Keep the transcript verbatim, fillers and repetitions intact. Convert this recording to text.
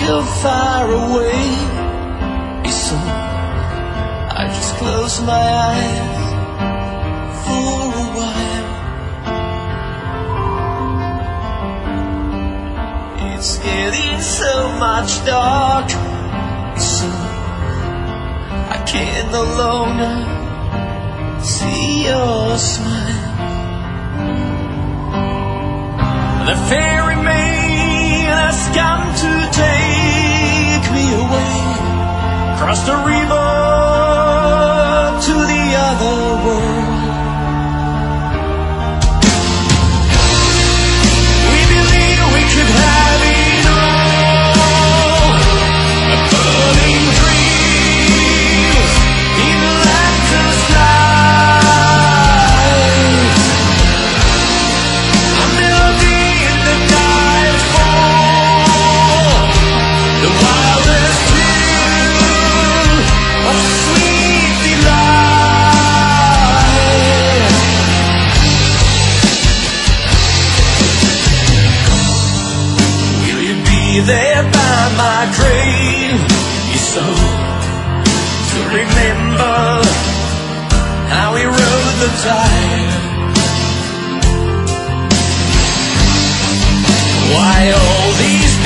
go far away. So I just close my eyes for a while. It's getting so much dark, so I can no longer see your smile. The ferryman has come to take me away, across the river to the other world. We believe we could have it all, a burning dream in the lantern's light, a melody in the nightfall, the wildest tune of sweet delight. Will you be there by my grave? If so, to remember how we rode the tide. Why all these